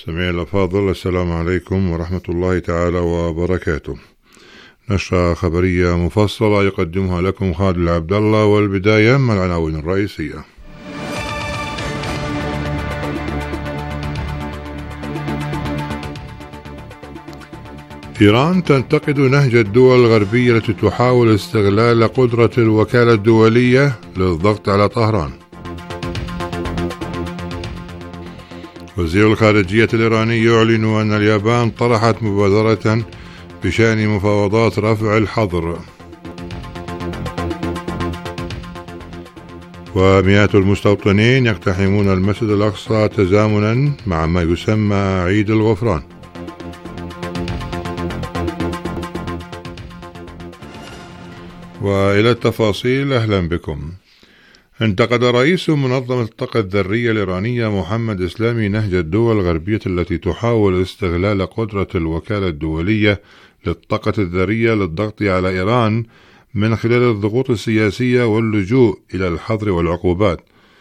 مستمعي الأفاضل، السلام عليكم ورحمة الله تعالى وبركاته. نشرة خبرية مفصلة يقدمها لكم خالد العبد الله، والبداية من العناوين الرئيسية. إيران تنتقد نهج الدول الغربية التي تحاول استغلال قدرة الوكالة الدولية للضغط على طهران. وزير الخارجية الإيراني يعلن أن اليابان طرحت مبادرة بشأن مفاوضات رفع الحظر. ومئات المستوطنين يقتحمون المسجد الأقصى تزامنا مع ما يسمى عيد الغفران. وإلى التفاصيل، أهلا بكم. انتقد رئيس منظمة الطاقة الذرية الإيرانية محمد إسلامي نهج الدول الغربية التي تحاول استغلال قدرة الوكالة الدولية للطاقة الذرية للضغط على إيران من خلال الضغوط السياسية واللجوء إلى الحظر والعقوبات.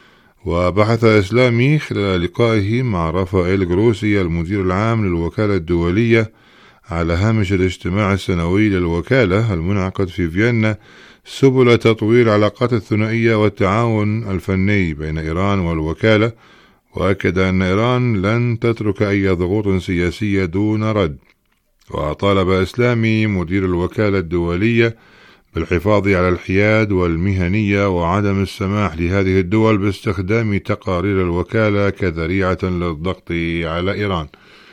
وبحث إسلامي خلال لقائه مع رافائيل جروسي المدير العام للوكالة الدولية على هامش الاجتماع السنوي للوكالة المنعقد في فيينا سبل تطوير العلاقات الثنائية والتعاون الفني بين إيران والوكالة، وأكد أن إيران لن تترك أي ضغوط سياسية دون رد. وطالب إسلامي مدير الوكالة الدولية بالحفاظ على الحياد والمهنية وعدم السماح لهذه الدول باستخدام تقارير الوكالة كذريعة للضغط على إيران.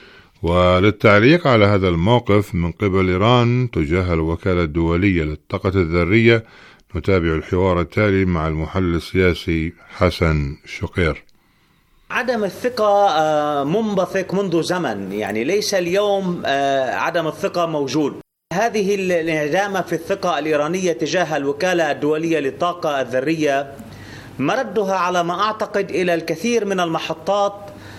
وللتعليق على هذا الموقف من قبل إيران تجاه الوكالة الدولية للطاقة الذرية نتابع الحوار التالي مع المحلل السياسي حسن شقير. عدم الثقة منبثق منذ زمن، يعني ليس اليوم عدم الثقة موجود. هذه الانعدام في الثقة الإيرانية تجاه الوكالة الدولية للطاقة الذرية مردها على ما أعتقد إلى الكثير من المحطات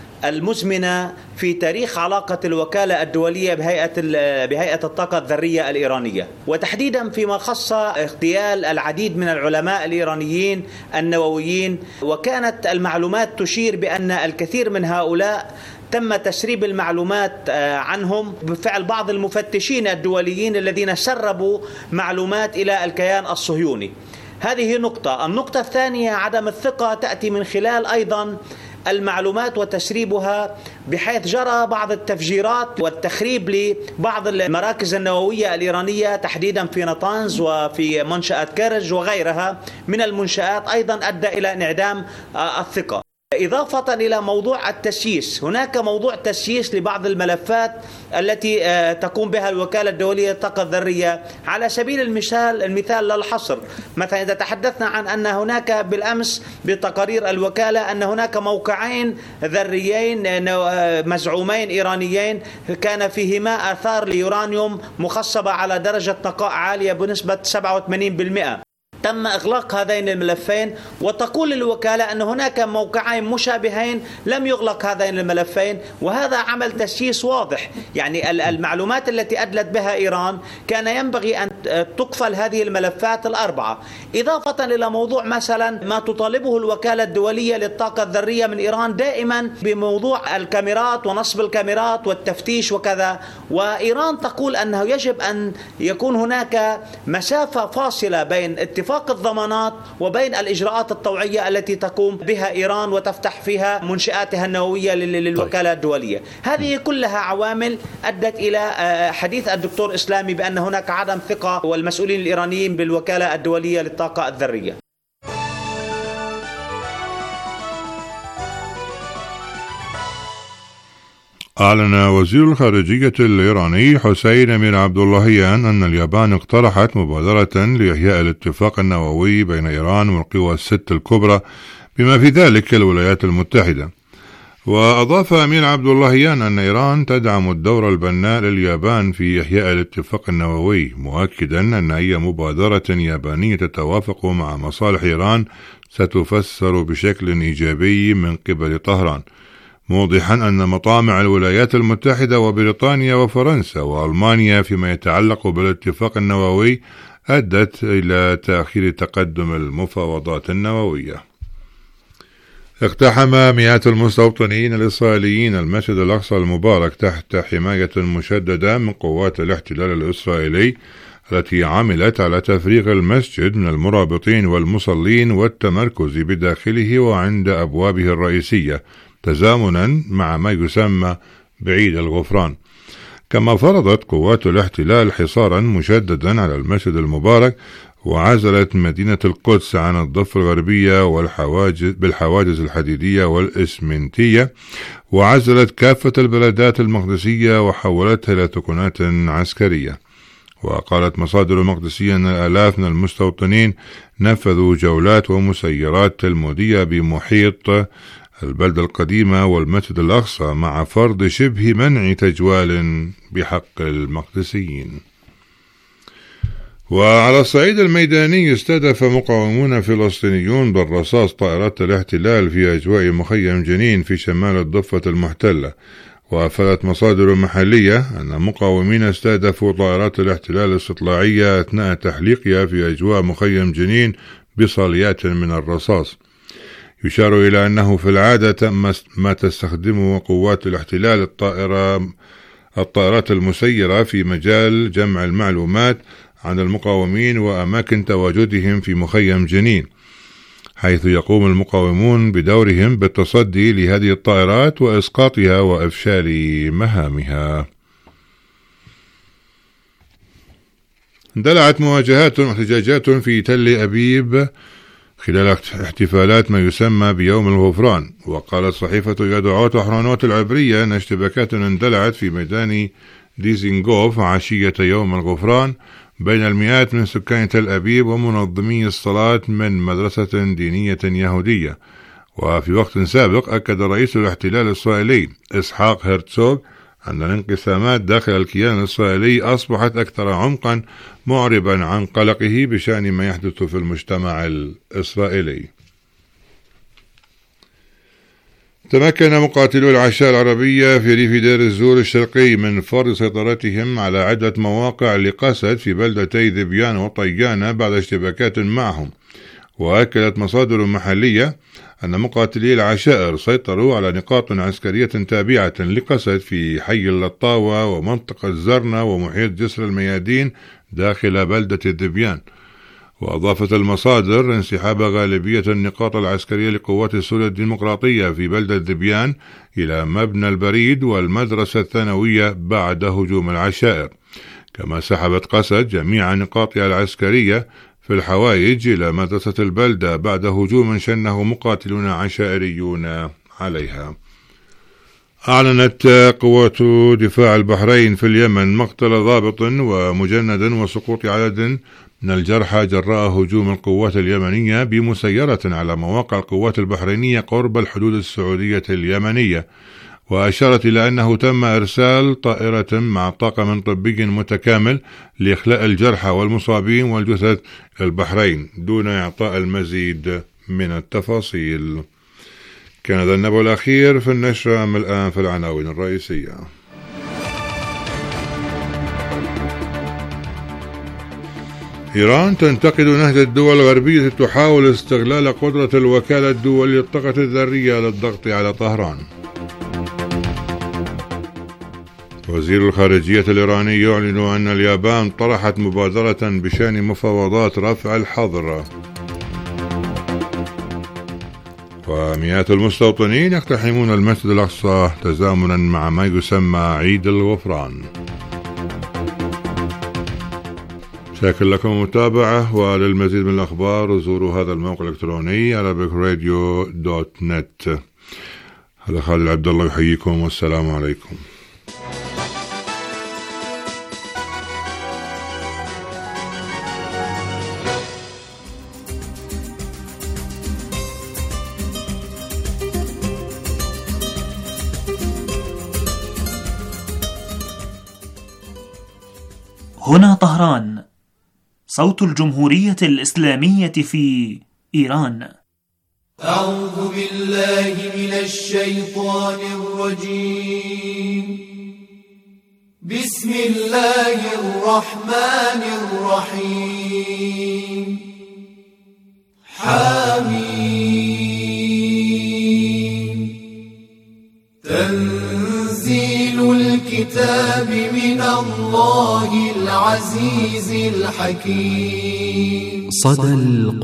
المزمنة في تاريخ علاقة الوكالة الدولية بهيئة الطاقة الذرية الإيرانية، وتحديدا فيما خص اغتيال العديد من العلماء الإيرانيين النوويين. وكانت المعلومات تشير بأن الكثير من هؤلاء تم تسريب المعلومات عنهم بفعل بعض المفتشين الدوليين الذين سربوا معلومات إلى الكيان الصهيوني. هذه نقطة. النقطة الثانية، عدم الثقة تأتي من خلال أيضا المعلومات وتسريبها، بحيث جرى بعض التفجيرات والتخريب لبعض المراكز النووية الإيرانية تحديدا في نطنز وفي منشأة كرج وغيرها من المنشآت، أيضا أدى إلى انعدام الثقة. إضافة إلى موضوع التسييس، هناك موضوع تسييس لبعض الملفات التي تقوم بها الوكالة الدولية للطاقة الذرية. على سبيل المثال للحصر، مثلا إذا تحدثنا عن أن هناك بالأمس بتقارير الوكالة أن هناك موقعين ذريين مزعومين إيرانيين كان فيهما آثار ليورانيوم مخصبة على درجة نقاء عالية بنسبة 87%. تم إغلاق هذين الملفين، وتقول الوكالة أن هناك موقعين مشابهين لم يغلق هذين الملفين، وهذا عمل تسييس واضح. يعني المعلومات التي أدلت بها إيران كان ينبغي أن تقفل هذه الملفات الأربعة. إضافة إلى موضوع مثلا ما تطالبه الوكالة الدولية للطاقة الذرية من إيران دائما بموضوع الكاميرات ونصب الكاميرات والتفتيش وكذا، وإيران تقول أنه يجب أن يكون هناك مسافة فاصلة بين اتفاق الضمانات وبين الإجراءات الطوعية التي تقوم بها إيران وتفتح فيها منشآتها النووية للوكالة الدولية. هذه كلها عوامل أدت إلى حديث الدكتور إسلامي بأن هناك عدم ثقة والمسؤولين الإيرانيين بالوكالة الدولية للطاقة الذرية. أعلن وزير الخارجية الإيراني حسين أمير عبد اللهيان أن اليابان اقترحت مبادرة لإحياء الاتفاق النووي بين إيران والقوى الست الكبرى بما في ذلك الولايات المتحدة. وأضاف أمير عبد اللهيان أن إيران تدعم الدور البناء لليابان في إحياء الاتفاق النووي، مؤكدا أن أي مبادرة يابانية تتوافق مع مصالح إيران ستفسر بشكل إيجابي من قبل طهران، موضحا أن مطامع الولايات المتحدة وبريطانيا وفرنسا وألمانيا فيما يتعلق بالاتفاق النووي أدت إلى تأخير تقدم المفاوضات النووية. اقتحم مئات المستوطنين الإسرائيليين المسجد الأقصى المبارك تحت حماية مشددة من قوات الاحتلال الإسرائيلي التي عملت على تفريغ المسجد من المرابطين والمصلين والتمركز بداخله وعند أبوابه الرئيسية تزامنا مع ما يسمى بعيد الغفران. كما فرضت قوات الاحتلال حصارا مشددا على المسجد المبارك وعزلت مدينة القدس عن الضفة الغربية بالحواجز الحديدية والإسمنتية، وعزلت كافة البلدات المقدسية وحولتها إلى تكونات عسكرية. وقالت مصادر مقدسية أن الآلاف من المستوطنين نفذوا جولات ومسيرات تلمودية بمحيط البلدة القديمة والمسجد الأقصى مع فرض شبه منع تجوال بحق المقدسيين. وعلى الصعيد الميداني استهدف مقاومون فلسطينيون بالرصاص طائرات الاحتلال في أجواء مخيم جنين في شمال الضفة المحتلة. وأفادت مصادر محلية أن مقاومين استهدفوا طائرات الاحتلال الاستطلاعية أثناء تحليقها في أجواء مخيم جنين بصليات من الرصاص. يشار إلى أنه في العادة ما تستخدمه قوات الاحتلال الطائرات المسيرة في مجال جمع المعلومات عن المقاومين وأماكن تواجدهم في مخيم جنين، حيث يقوم المقاومون بدورهم بالتصدي لهذه الطائرات وإسقاطها وإفشال مهامها. اندلعت مواجهات واحتجاجات في تل أبيب خلال احتفالات ما يسمى بيوم الغفران. وقالت صحيفة يدعوت أحرانوت العبرية أن اشتباكات اندلعت في ميدان ديزنغوف عشية يوم الغفران بين المئات من سكان تل أبيب ومنظمي الصلاة من مدرسة دينية يهودية. وفي وقت سابق أكد رئيس الاحتلال الإسرائيلي إسحاق هرتزوغ أن الانقسامات داخل الكيان الإسرائيلي أصبحت أكثر عمقا، معربا عن قلقه بشأن ما يحدث في المجتمع الإسرائيلي. تمكن مقاتلو العشاء العربية في ريف دير الزور الشرقي من فرض سيطرتهم على عدة مواقع لقسد في بلدتي ذبيان وطيانة بعد اشتباكات معهم. وأكدت مصادر محلية أن مقاتلي العشائر سيطروا على نقاط عسكرية تابعة لقسد في حي اللطاوة ومنطقة زرنة ومحيط جسر الميادين داخل بلدة الذبيان. وأضافت المصادر انسحاب غالبية النقاط العسكرية لقوات سوريا الديمقراطية في بلدة ذبيان إلى مبنى البريد والمدرسة الثانوية بعد هجوم العشائر. كما سحبت قسد جميع نقاطها العسكرية في الحوايج إلى مدرسة البلدة بعد هجوم شنه مقاتلون عشائريون عليها. أعلنت قوات دفاع البحرين في اليمن مقتل ضابط ومجند وسقوط عدد من الجرحى جراء هجوم القوات اليمنية بمسيرة على مواقع القوات البحرينية قرب الحدود السعودية اليمنية. وأشارت إلى أنه تم إرسال طائرة مع طاقم طبي متكامل لإخلاء الجرحى والمصابين والجثث البحرين دون إعطاء المزيد من التفاصيل. كان ذا النبأ الأخير في النشرة. أما الآن في العناوين الرئيسية. إيران تنتقد نهج الدول الغربية تحاول استغلال قدرة الوكالة الدولية للطاقة الذرية للضغط على طهران. وزير الخارجية الإيراني يعلن أن اليابان طرحت مبادرة بشأن مفاوضات رفع الحظر. ومئات المستوطنين يقتحمون المسجد الأقصى تزامنا مع ما يسمى عيد الغفران. شاكر لكم المتابعة، وللمزيد من الأخبار زوروا هذا الموقع الإلكتروني arabicradio.net. هذا خالد عبد الله يحييكم والسلام عليكم. هنا طهران، صوت الجمهورية الإسلامية في إيران. أعوذ بالله من الشيطان الرجيم. بسم الله الرحمن الرحيم. حميم. الكتاب من الله العزيز الحكيم. صدى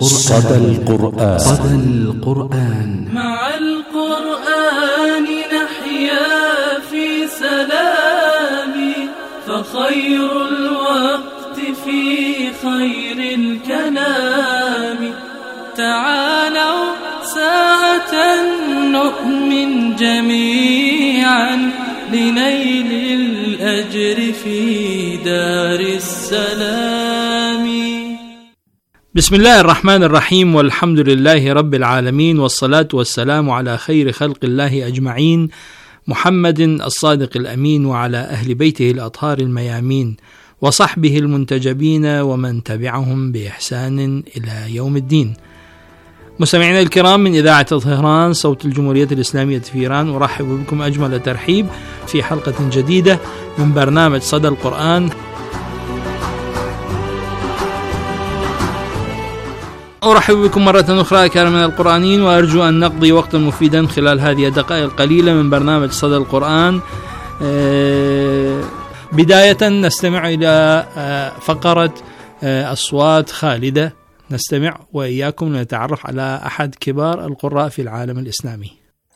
القرآن. مع القرآن نحيا في سلام، فخير الوقت في خير الكلام. تعالوا ساعة نؤمن جميعا لنيل الأجر في دار السلام. بسم الله الرحمن الرحيم، والحمد لله رب العالمين، والصلاة والسلام على خير خلق الله أجمعين، محمد الصادق الأمين، وعلى أهل بيته الأطهار الميامين، وصحبه المنتجبين، ومن تبعهم بإحسان إلى يوم الدين. مستمعينا الكرام، من إذاعة طهران صوت الجمهورية الإسلامية في إيران، أرحب بكم أجمل ترحيب في حلقة جديدة من برنامج صدى القرآن. أرحب بكم مرة أخرى كرامنا القرآنيين، وأرجو أن نقضي وقتا مفيدا خلال هذه الدقائق القليلة من برنامج صدى القرآن. بداية نستمع إلى فقرة أصوات خالدة، نستمع وإياكم لنتعرف على أحد كبار القراء في العالم الإسلامي.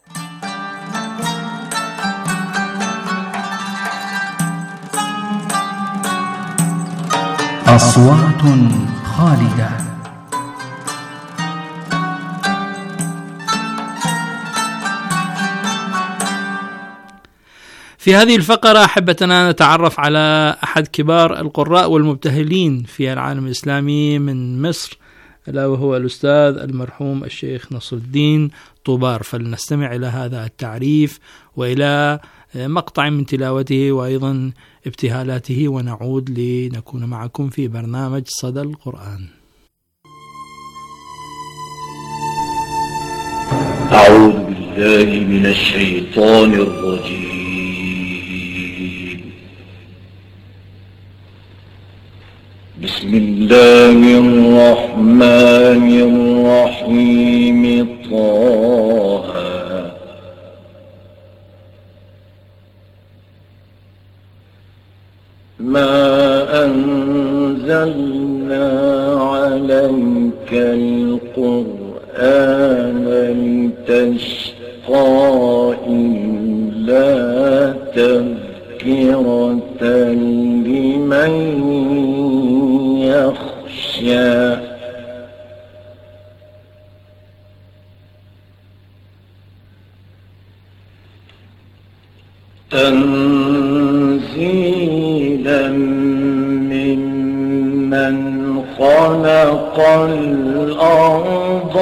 أصوات خالدة. في هذه الفقرة أحبتنا نتعرف على أحد كبار القراء والمبتهلين في العالم الإسلامي من مصر، ألا وهو الأستاذ المرحوم الشيخ نصر الدين طوبار. فلنستمع إلى هذا التعريف وإلى مقطع من تلاوته وأيضا ابتهالاته، ونعود لنكون معكم في برنامج صدى القرآن. أعوذ بالله من الشيطان الرجيم. بسم الله الرحمن الرحيم. طه ما أنزلنا عليك القرآن لتشقى إلا تذكرة لمن يخشى. تنزيلا ممن خلق الأرض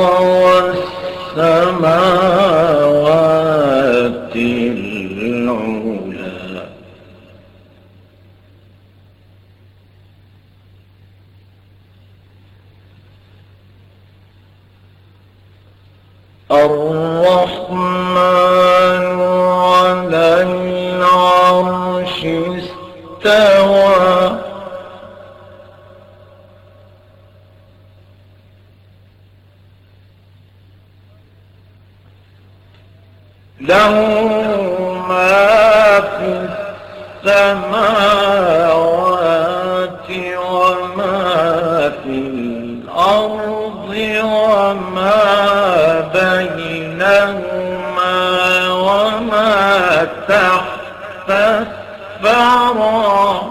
والسماوات العلى. الرحمن على العرش استوى. له ما في السماوات وما في الأرض وما بينهما وما تحت الثرى.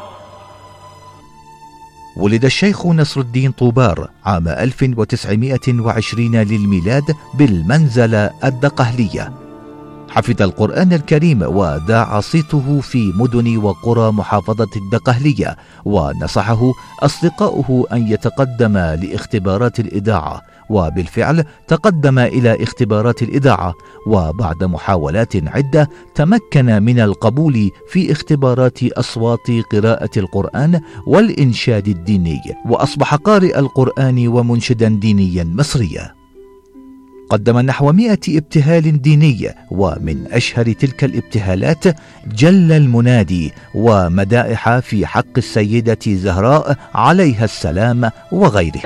ولد الشيخ نصر الدين طوبار عام 1920 للميلاد بالمنزلة الدقهلية. حفظ القرآن الكريم وذاع صيته في مدن وقرى محافظة الدقهلية، ونصحه أصدقاؤه أن يتقدم لاختبارات الإذاعة، وبالفعل تقدم إلى اختبارات الإذاعة، وبعد محاولات عدة تمكن من القبول في اختبارات أصوات قراءة القرآن والإنشاد الديني، وأصبح قارئ القرآن ومنشدا دينيا مصريا. قدم نحو 100 ابتهال ديني، ومن أشهر تلك الابتهالات جل المنادي ومدائح في حق السيدة زهراء عليها السلام وغيره.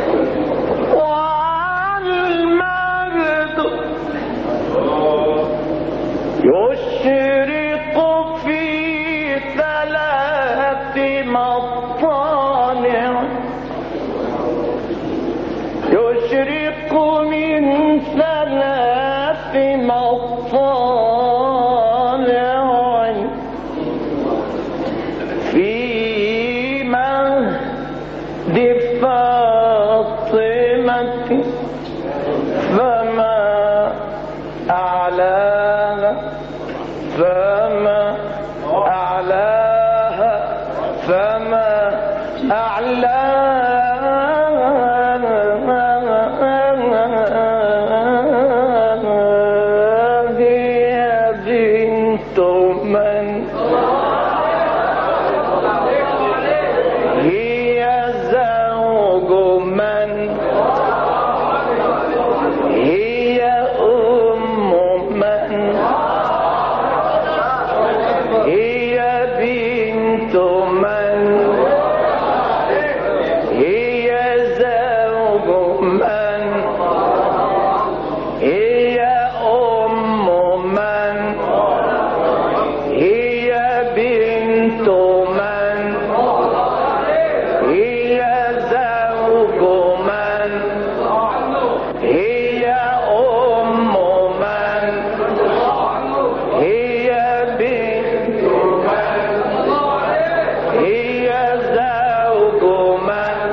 يشرق في هي زوج من، هي أم من، هي بنت من، هي زوج من، هي أم من، هي بنت من، هي زوج من، هي أم من، هي بنت من، هي زوج من،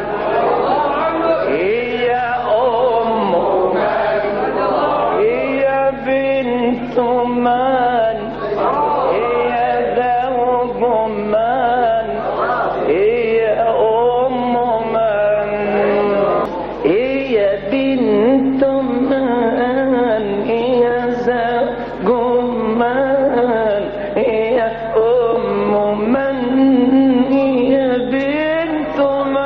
هي أم من، هي بنت من، هي زوج من، هي أم من، هي بنت من، هي زوج من، هي أم من، هي بنت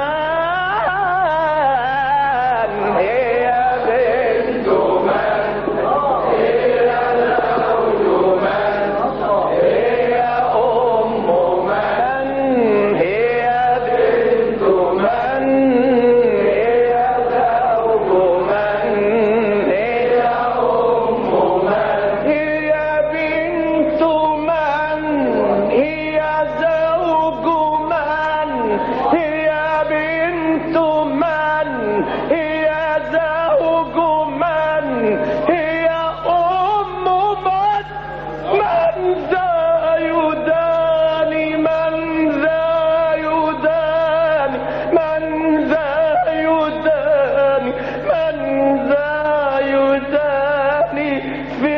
من، هي بنت من، هي زوج من، هي أم من، هي بنت من، هي زوج من، هي أم من، هي بنت من، هي زوج من، هي بنت من، هي زوج من، هي أم من، من ذا يداني، من ذا يداني، من ذا يداني، من ذا يداني في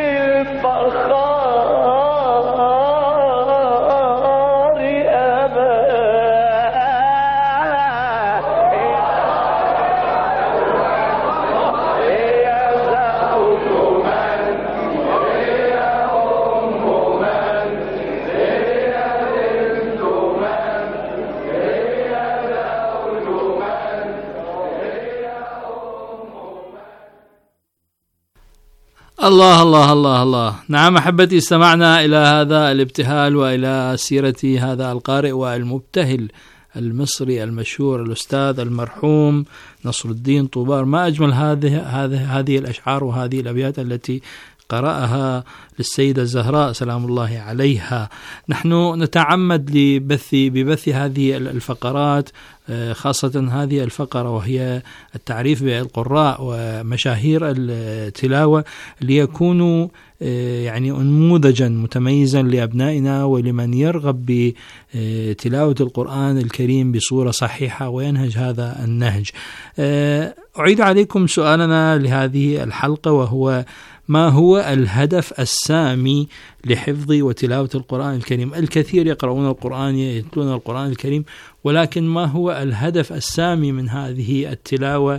الفخار أبا. هي زوج من، هي أم من، هي بنت من، هي زوج من، هي أم من. الله الله الله الله. نعم أحبتي، استمعنا إلى هذا الابتهال وإلى سيرة هذا القارئ والمبتهل المصري المشهور الأستاذ المرحوم نصر الدين طوبار. ما أجمل هذه الأشعار وهذه الأبيات التي قرأها للسيدة الزهراء سلام الله عليها. نحن نتعمد ببث هذه الفقرات، خاصة هذه الفقرة وهي التعريف بالقراء ومشاهير التلاوة، ليكونوا يعني نموذجا متميزا لأبنائنا ولمن يرغب بتلاوة القرآن الكريم بصورة صحيحة وينهج هذا النهج. أعيد عليكم سؤالنا لهذه الحلقة، وهو: ما هو الهدف السامي لحفظ وتلاوة القرآن الكريم؟ الكثير يقرؤون القرآن، يتلون القرآن الكريم، ولكن ما هو الهدف السامي من هذه التلاوة؟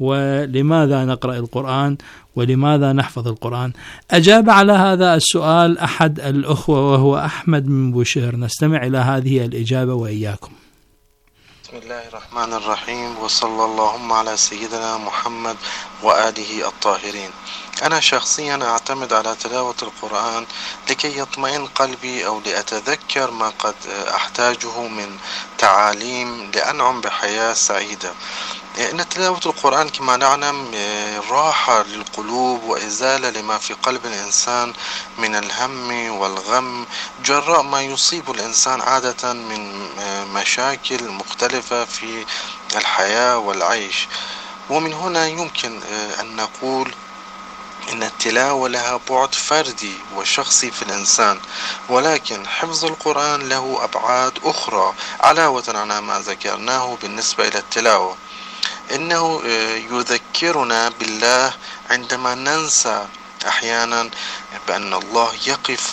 ولماذا نقرأ القرآن؟ ولماذا نحفظ القرآن؟ أجاب على هذا السؤال أحد الأخوة وهو أحمد من بوشهر. نستمع إلى هذه الإجابة وإياكم. بسم الله الرحمن الرحيم، وصلى اللهم على سيدنا محمد وآله الطاهرين. أنا شخصيا أعتمد على تلاوة القرآن لكي يطمئن قلبي أو لأتذكر ما قد أحتاجه من تعاليم لأنعم بحياة سعيدة. إن تلاوة القرآن كما نعلم راحة للقلوب وإزالة لما في قلب الإنسان من الهم والغم جراء ما يصيب الإنسان عادة من مشاكل مختلفة في الحياة والعيش. ومن هنا يمكن أن نقول إن التلاوة لها بعد فردي وشخصي في الإنسان، ولكن حفظ القرآن له أبعاد أخرى علاوة على ما ذكرناه بالنسبة إلى التلاوة. إنه يذكرنا بالله عندما ننسى أحيانا بأن الله يقف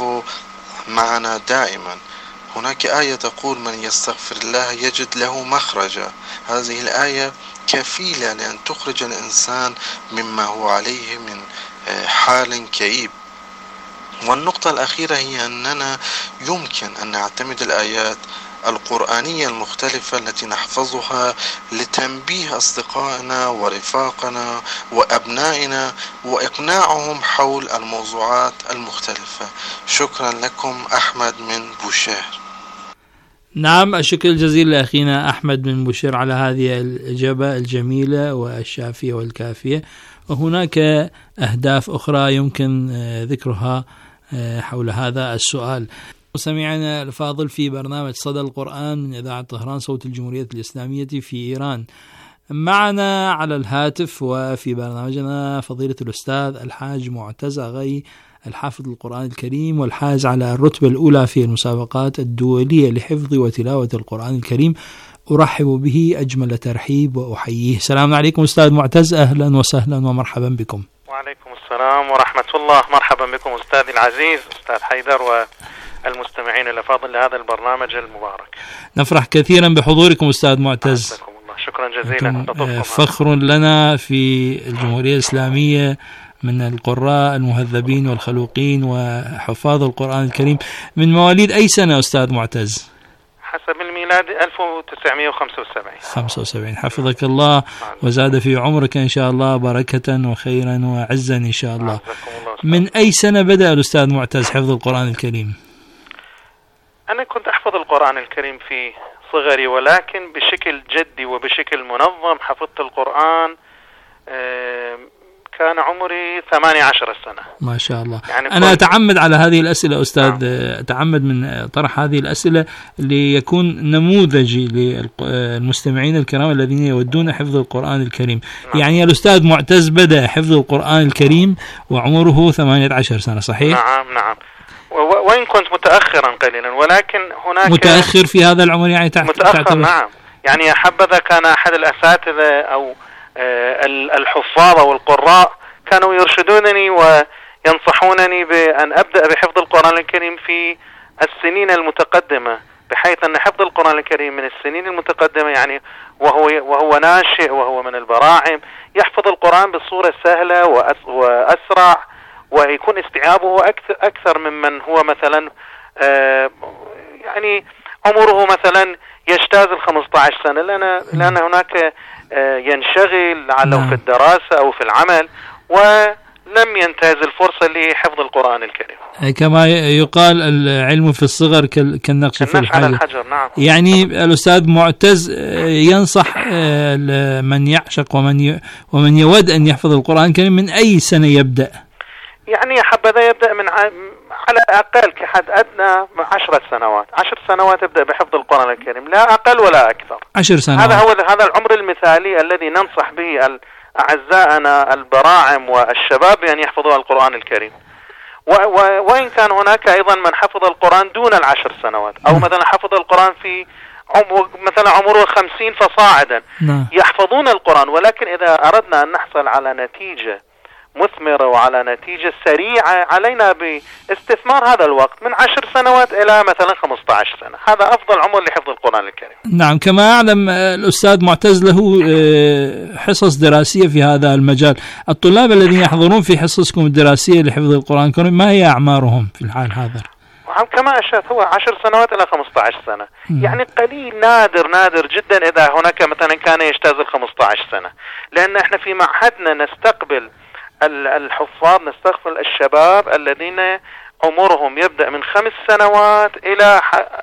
معنا دائما. هناك آية تقول: من يستغفر الله يجد له مخرجا. هذه الآية كفيلة لأن تخرج الإنسان مما هو عليه من حال كئيب. والنقطة الأخيرة هي أننا يمكن أن نعتمد الآيات القرآنية المختلفة التي نحفظها لتنبيه أصدقائنا ورفاقنا وأبنائنا وإقناعهم حول الموضوعات المختلفة. شكرا لكم. أحمد من بوشير. نعم، الشكر الجزيل لأخينا أحمد من بوشير على هذه الإجابة الجميلة والشافية والكافية. وهناك أهداف أخرى يمكن ذكرها حول هذا السؤال. سمعنا الفاضل في برنامج صدى القرآن من إذاعة طهران صوت الجمهورية الإسلامية في إيران. معنا على الهاتف وفي برنامجنا فضيلة الأستاذ الحاج معتز أغي، الحافظ القرآن الكريم والحاز على الرتبة الأولى في المسابقات الدولية لحفظ وتلاوة القرآن الكريم. أرحب به أجمل ترحيب وأحييه. السلام عليكم أستاذ معتز، أهلا وسهلا ومرحبا بكم. وعليكم السلام ورحمة الله. مرحبا بكم أستاذي العزيز أستاذ حيدر والمستمعين الأفاضل لهذا البرنامج المبارك. نفرح كثيرا بحضوركم أستاذ معتز. شكرا جزيلا. فخر لنا في الجمهورية الإسلامية من القراء المهذبين والخلوقين وحفاظ القرآن الكريم. من مواليد أي سنة أستاذ معتز؟ حسب الميلاد 1975. حفظك الله وزاد في عمرك إن شاء الله بركة وخيرا وعزا إن شاء الله. من أي سنة بدأ الأستاذ معتز حفظ القرآن الكريم؟ أنا كنت أحفظ القرآن الكريم في صغري، ولكن بشكل جدي وبشكل منظم حفظت القرآن كان عمري 18 سنة. ما شاء الله. يعني أنا أتعمد على هذه الأسئلة أستاذ، أتعمد من طرح هذه الأسئلة ليكون نموذجي للمستمعين الكرام الذين يودون حفظ القرآن الكريم. يعني الأستاذ معتز بدأ حفظ القرآن الكريم وعمره 18 سنة، صحيح؟ نعم. وإن كنت متأخرا قليلا، ولكن هناك متأخر في هذا العمر يعني متأخر. نعم، يعني حبذا كان أحد الأساتذة أو الحفاظ أو القراء كانوا يرشدونني وينصحونني بأن أبدأ بحفظ القرآن الكريم في السنين المتقدمة، بحيث أن حفظ القرآن الكريم من السنين المتقدمة يعني وهو ناشئ وهو من البراعم يحفظ القرآن بصورة سهلة وأسرع، ويكون استيعابه أكثر ممن هو مثلا يعني عمره مثلا يجتاز 15 سنة، لأن هناك ينشغل لعله في الدراسة أو في العمل ولم ينتهز الفرصة لحفظ من الكلمة. كما يقال العلم في الصغر كالنقش في الحجر. نعم. يعني الأستاذ معتز ينصح من يعشق ومن يود أن يحفظ القرآن الكريم من أي سنة يبدأ؟ يعني حبذا يبدأ من على أقل كحد أدنى 10 سنوات. 10 سنوات يبدأ بحفظ القرآن الكريم، لا أقل ولا أكثر. 10 سنوات. هذا العمر المثالي الذي ننصح به أعزائنا البراعم والشباب بأن يحفظوا القرآن الكريم. وإن كان هناك أيضا من حفظ القرآن دون 10 سنوات، أو مثلا حفظ القرآن في مثلا عمره 50 فصاعدا يحفظون القرآن، ولكن إذا أردنا أن نحصل على نتيجة مثمرة وعلى نتيجة سريعة علينا باستثمار هذا الوقت من 10 سنوات إلى مثلا 15 سنة. هذا أفضل عمر لحفظ القرآن الكريم. نعم. كما أعلم الأستاذ معتز له حصص دراسية في هذا المجال. الطلاب الذين يحضرون في حصصكم الدراسية لحفظ القرآن الكريم ما هي أعمارهم في الحال هذا؟ كما أشرت هو 10 سنوات إلى 15 سنة. يعني قليل نادر جدا إذا هناك مثلا كان يجتاز 15 سنة، لأن احنا في معهدنا نستقبل الحفاظ، نستقبل الشباب الذين عمرهم يبدأ من 5 سنوات إلى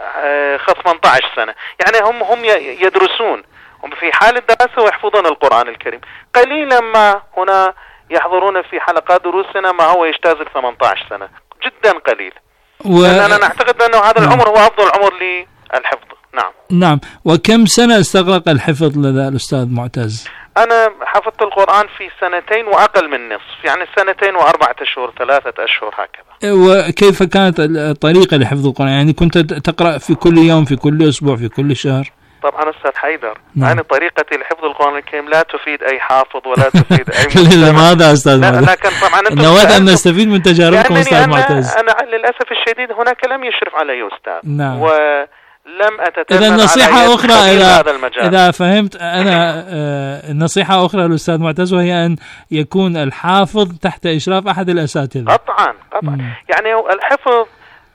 18 سنة. يعني هم يدرسون، هم في حال الدراسة ويحفظون القرآن الكريم. قليلا ما هنا يحضرون في حلقات دروسنا ما هو يجتاز 18 سنة، جدا قليل. أنا نعتقد أنه هذا العمر هو أفضل عمر للحفظ. نعم. وكم سنة استغرق الحفظ لدى الأستاذ معتز؟ أنا حفظت القرآن في 2 وأقل من نصف، يعني 2 و4 أشهر 3 أشهر هكذا. وكيف كانت الطريقة لحفظ القرآن؟ يعني كنت تقرأ في كل يوم، في كل أسبوع، في كل شهر؟ طبعا أستاذ حيدر، يعني طريقتي لحفظ القرآن الكريم لا تفيد أي حافظ ولا تفيد أي لماذا أستاذ معتز؟ لكن طبعا نود أن نستفيد من تجاربكم أستاذ معتز. أنا للأسف الشديد هناك لم يشرف علي أستاذ. نعم. لم أتتلمذ إذا نصيحة أخرى إذا فهمت أنا نصيحة أخرى للأستاذ معتز، وهي أن يكون الحافظ تحت إشراف أحد الأساتذة. قطعا. يعني الحفظ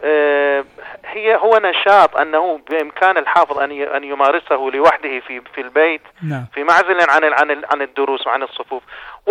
هو نشاط أنه بإمكان الحافظ أن يمارسه لوحده في البيت، في معزل عن الدروس وعن الصفوف،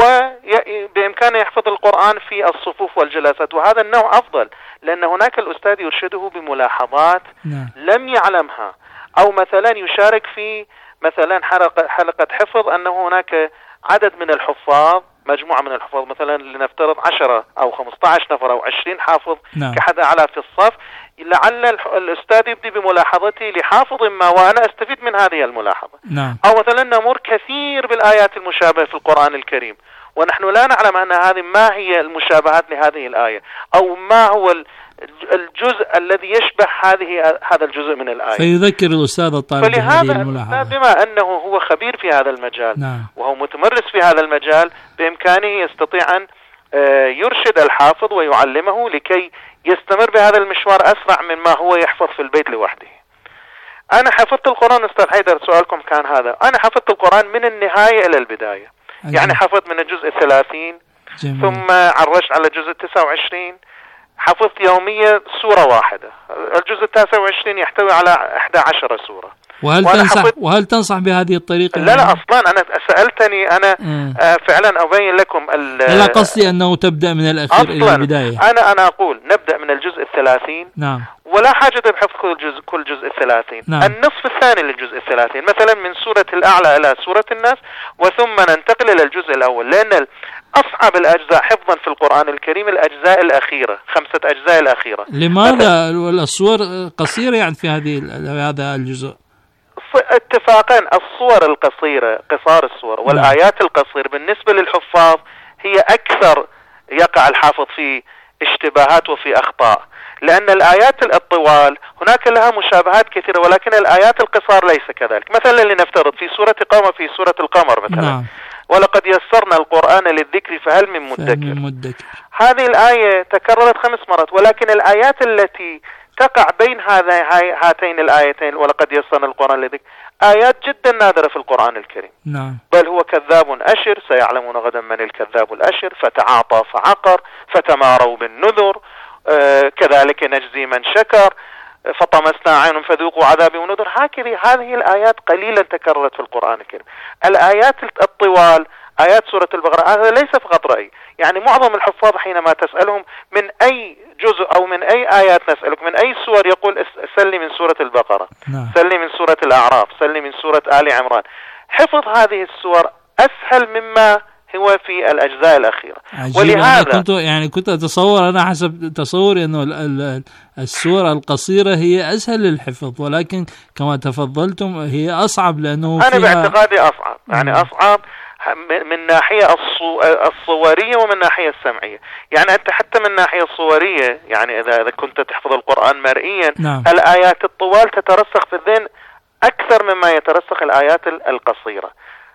وبإمكانه يحفظ القرآن في الصفوف والجلسات، وهذا النوع أفضل، لأن هناك الأستاذ يرشده بملاحظات لم يعلمها، أو مثلا يشارك في مثلا حلقة حفظ أنه هناك عدد من الحفاظ، مجموعة من الحفاظ، مثلا لنفترض 10 أو 15 نفر أو 20 حافظ كحد أعلى في الصف، لعل الأستاذ يبدي بملاحظتي لحافظ ما وأنا أستفيد من هذه الملاحظة. أو مثلا نمر كثير بالآيات المشابهة في القرآن الكريم، ونحن لا نعلم أن هذه ما هي المشابهات لهذه الآية، أو ما هو الجزء الذي يشبه هذا الجزء من الآية، فيذكر الأستاذ الطالب فلهذا بما أنه هو خبير في هذا المجال وهو متمرس في هذا المجال، بإمكانه يستطيع أن يرشد الحافظ ويعلمه لكي يستمر بهذا المشوار أسرع مما هو يحفظ في البيت لوحده. أنا حفظت القرآن أستاذ حيدر، سؤالكم كان هذا، أنا حفظت القرآن من النهاية إلى البداية. يعني حفظت من الجزء 30 ثم عرجت على الجزء 29، حفظت يوميا سورة واحدة. الجزء 29 يحتوي على 11 سورة. وهل تنصح بهذه الطريقة؟ لا أصلا أنا سألتني أنا فعلا أبين لكم لا قصدي أنه تبدأ من الأخير إلى البداية. أنا أقول نبدأ من الجزء 30 ولا حاجة بحفظ كل جزء 30. النصف الثاني للجزء 30 مثلا من سورة الأعلى إلى سورة الناس، وثم ننتقل إلى الجزء الأول، لأن أصعب الأجزاء حفظا في القرآن الكريم الأجزاء الأخيرة، 5 أجزاء الأخيرة. لماذا الصور قصيرة يعني في هذا الجزء؟ اتفاقا الصور القصيرة، قصار الصور والآيات القصيرة بالنسبة للحفاظ هي أكثر يقع الحافظ في اشتباهات وفي أخطاء، لأن الآيات الطوال هناك لها مشابهات كثيرة، ولكن الآيات القصار ليس كذلك. مثلا لنفترض في سورة القمر مثلا ولقد يسرنا القرآن للذكر فهل من مدكر. هذه الآية تكررت 5 مرات، ولكن الآيات التي تقع بين هاتين الآيتين ولقد يسرنا القرآن للذكر آيات جدا نادرة في القرآن الكريم. بل هو كذاب أشر، سيعلمون غدا من الكذاب الأشر، فتعاطى فعقر، فتماروا بالنذر، كذلك نجزي من شكر، فطمسنا عينهم فذوقوا عذابي ونذر. هذه الآيات قليلا تكررت في القرآن الكريم. الآيات الطوال آيات سورة البقرة هذا ليس فقط رأي، يعني معظم الحفاظ حينما تسألهم من أي جزء أو من أي آيات نسألك من أي سور، يقول سلني من سورة البقرة، سلني من سورة الأعراف، سلني من سورة آل عمران. حفظ هذه السور أسهل مما هو في الأجزاء الأخيرة. ولهذا كنت أتصور أنا حسب تصوري أنه السور القصيرة هي أسهل للحفظ، ولكن كما تفضلتم هي أصعب، لأنه أنا باعتقادي أصعب، يعني أصعب من ناحية الصورية ومن ناحية السمعية. يعني أنت حتى من ناحية الصورية، يعني إذا كنت تحفظ القرآن مرئيا الآيات الطوال تترسخ في الذهن أكثر مما يترسخ الآيات القصيرة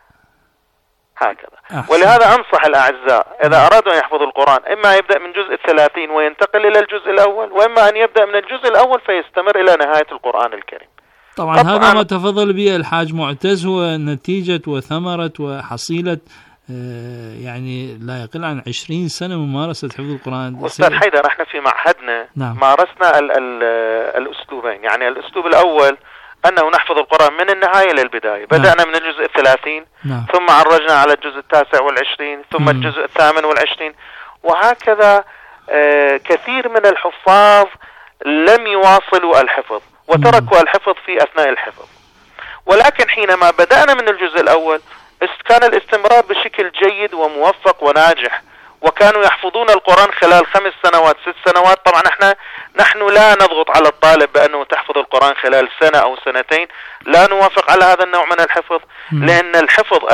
هكذا. ولهذا أنصح الأعزاء إذا أرادوا أن يحفظوا القرآن إما يبدأ من جزء 30 وينتقل إلى الجزء الأول، وإما أن يبدأ من الجزء الأول فيستمر إلى نهاية القرآن الكريم. طبعا هذا ما تفضل به الحاج معتز هو نتيجة وثمرة وحصيلة يعني لا يقل عن 20 سنة ممارسة حفظ القرآن. أستاذ حيدر احنا في معهدنا مارسنا الأسلوبين. يعني الأسلوب الأول أنه نحفظ القرآن من النهاية للبداية. بدأنا من الجزء 30 ثم عرجنا على الجزء 29 ثم الجزء 28 وهكذا. كثير من الحفاظ لم يواصلوا الحفظ وتركوا الحفظ في أثناء الحفظ، ولكن حينما بدأنا من الجزء الأول كان الاستمرار بشكل جيد وموفق وناجح، وكانوا يحفظون القرآن خلال 5 سنوات 6 سنوات. طبعا نحن لا نضغط على الطالب بأنه تحفظ القرآن خلال 1 أو 2 سنين، لا نوافق على هذا النوع من الحفظ، لأن الحفظ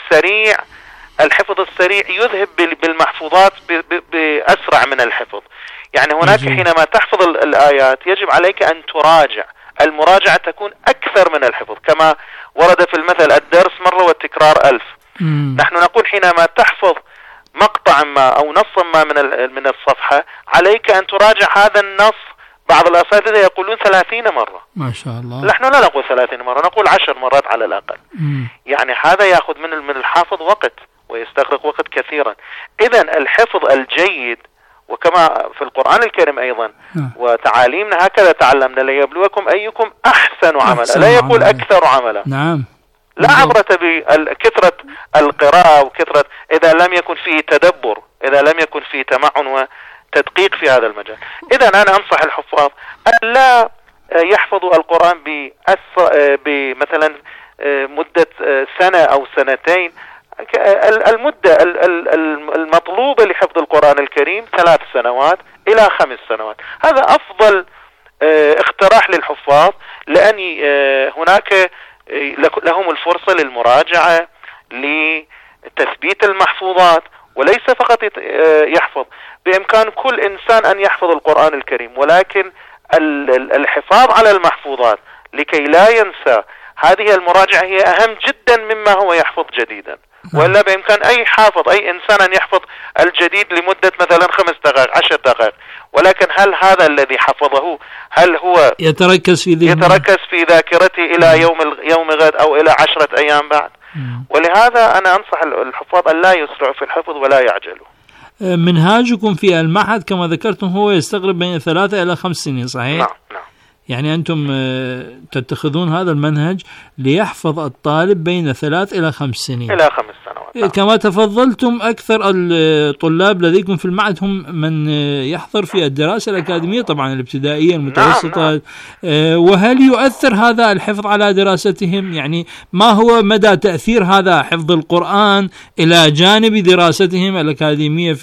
السريع يذهب بالمحفوظات بأسرع من الحفظ. يعني هناك حينما تحفظ الآيات يجب عليك أن تراجع، المراجعة تكون أكثر من الحفظ، كما ورد في المثل الدرس مرة والتكرار 1000. نحن نقول حينما تحفظ مقطع ما أو نص ما من الصفحة عليك أن تراجع هذا النص بعض الأساتذة يقولون 30 مرة. ما شاء الله. نحن لا نقول 30 مرة، نقول 10 مرات على الأقل. يعني هذا يأخذ من الحافظ وقت ويستغرق وقت كثيرا. إذن الحفظ الجيد، وكما في القرآن الكريم أيضا وتعاليمنا هكذا تعلمنا: ليبلوكم أيكم أحسن عملا، لا يقول أكثر عملا. نعم. لا عبرة بكثرة القراءة وكثرة إذا لم يكن فيه تدبر، إذا لم يكن فيه تمعن وتدقيق في هذا المجال. إذا أنا أنصح الحفاظ أن لا يحفظوا القرآن بمثلا مدة سنة أو سنتين. المدة المطلوبة لحفظ القرآن الكريم 3 سنوات إلى 5 سنوات. هذا أفضل اقتراح للحفاظ، لأن هناك لهم الفرصة للمراجعة، لتثبيت المحفوظات، وليس فقط يحفظ. بإمكان كل إنسان أن يحفظ القرآن الكريم، ولكن الحفاظ على المحفوظات لكي لا ينسى، هذه المراجعة هي أهم جدا مما هو يحفظ جديدا. ولا بإمكان أي حافظ، أي إنسان أن يحفظ الجديد لمدة مثلا 5 دقائق 10 دقائق، ولكن هل هذا الذي حفظه هل هو يتركز في ذاكرته إلى يوم غد أو إلى 10 أيام بعد؟ ولهذا أنا أنصح الحفاظ أن لا يسرعوا في الحفظ ولا يعجلوا. منهاجكم في المعهد كما ذكرتم هو يستغرق بين 3 إلى 5 سنين، صحيح؟ نعم. يعني أنتم تتخذون هذا المنهج ليحفظ الطالب بين 3 إلى 5 سنين. إلى 5 سنوات. كما تفضلتم، أكثر الطلاب لديكم في المعهد هم من يحضر في الدراسة الأكاديمية، طبعا الابتدائية المتوسطة. وهل يؤثر هذا الحفظ على دراستهم؟ يعني ما هو مدى تأثير هذا حفظ القرآن إلى جانب دراستهم الأكاديمية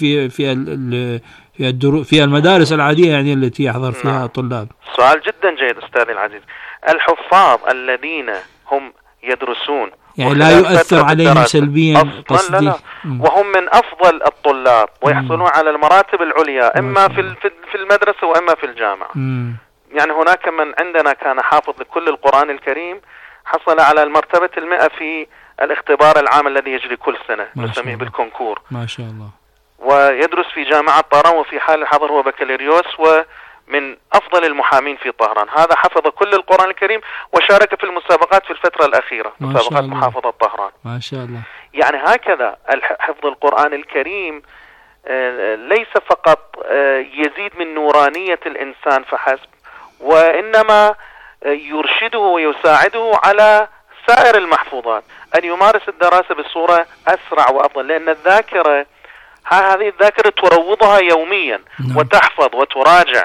في المدارس العادية يعني التي يحضر فيها الطلاب؟ سؤال جدا جيد أستاذي العزيز. الحفاظ الذين هم يدرسون يعني لا يؤثر عليهم سلبيا قصدي؟ لا. وهم من أفضل الطلاب ويحصلون على المراتب العليا، إما في المدرسة وإما في الجامعة. يعني هناك من عندنا كان حافظ لكل القرآن الكريم، حصل على المرتبة 100 في الاختبار العام الذي يجري كل سنة، نسميه بالكونكور. ما شاء الله. ويدرس في جامعة طهران، وفي حال الحضر هو بكالوريوس، ومن أفضل المحامين في طهران. هذا حفظ كل القرآن الكريم وشارك في المسابقات في الفترة الأخيرة، مسابقات محافظة طهران. ما شاء الله. يعني هكذا حفظ القرآن الكريم ليس فقط يزيد من نورانية الإنسان فحسب، وإنما يرشده ويساعده على سائر المحفوظات أن يمارس الدراسة بصورة أسرع وأفضل، لأن الذاكرة هذه الذاكرة تروضها يوميا وتحفظ وتراجع،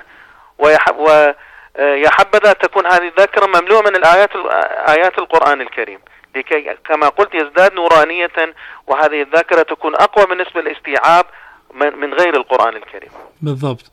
ويحبذا تكون هذه الذاكرة مملوءة من آيات القرآن الكريم، لكي كما قلت يزداد نورانية، وهذه الذاكرة تكون أقوى بالنسبة للاستيعاب من غير القرآن الكريم. بالضبط.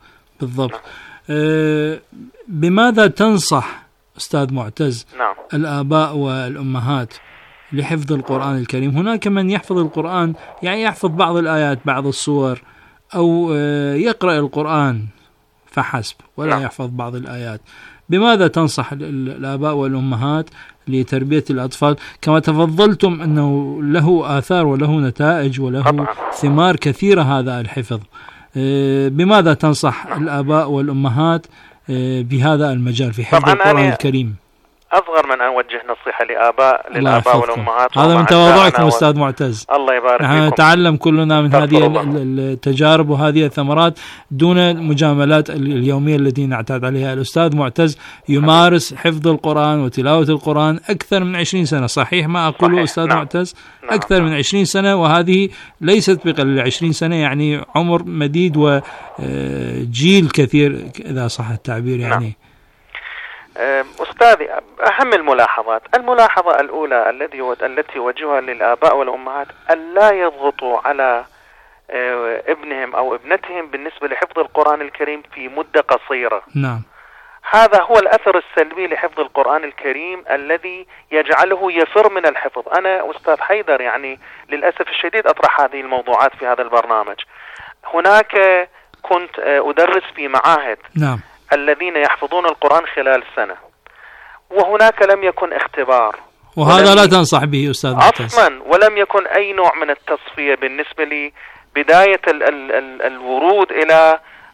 بماذا تنصح أستاذ معتز الآباء والأمهات لحفظ القرآن الكريم؟ هناك من يحفظ القرآن، يعني يحفظ بعض الآيات بعض السور، أو يقرأ القرآن فحسب ولا يحفظ بعض الآيات. بماذا تنصح الآباء والأمهات لتربية الأطفال؟ كما تفضلتم أنه له آثار وله نتائج وله ثمار كثيرة هذا الحفظ. بماذا تنصح الآباء والأمهات بهذا المجال في حفظ القرآن الكريم؟ أصغر من أن أوجه نصيحة للآباء والأمهات. هذا من تواضعكم أستاذ معتز. الله يبارك فيكم. نتعلم كلنا من هذه التجارب وهذه الثمرات دون المجاملات اليومية التي نعتاد عليها. الأستاذ معتز يمارس حفظ القرآن وتلاوة القرآن أكثر من 20 سنة، صحيح ما أقوله أستاذ معتز؟ أكثر من 20 سنة، وهذه ليست بقليل. 20 سنة يعني عمر مديد وجيل كثير إذا صح التعبير يعني. أستاذي، أهم الملاحظة الأولى التي وجهها للآباء والأمهات ألا يضغطوا على ابنهم أو ابنتهم بالنسبة لحفظ القرآن الكريم في مدة قصيرة. نعم. هذا هو الأثر السلبي لحفظ القرآن الكريم الذي يجعله يفر من الحفظ. أنا أستاذ حيدر يعني للأسف الشديد أطرح هذه الموضوعات في هذا البرنامج. هناك كنت أدرس في معاهد الذين يحفظون القرآن خلال سنة، وهناك لم يكن اختبار، وهذا لا تنصح به أستاذ معتز أصلا، ولم يكن أي نوع من التصفية بالنسبة لبداية الورود إلى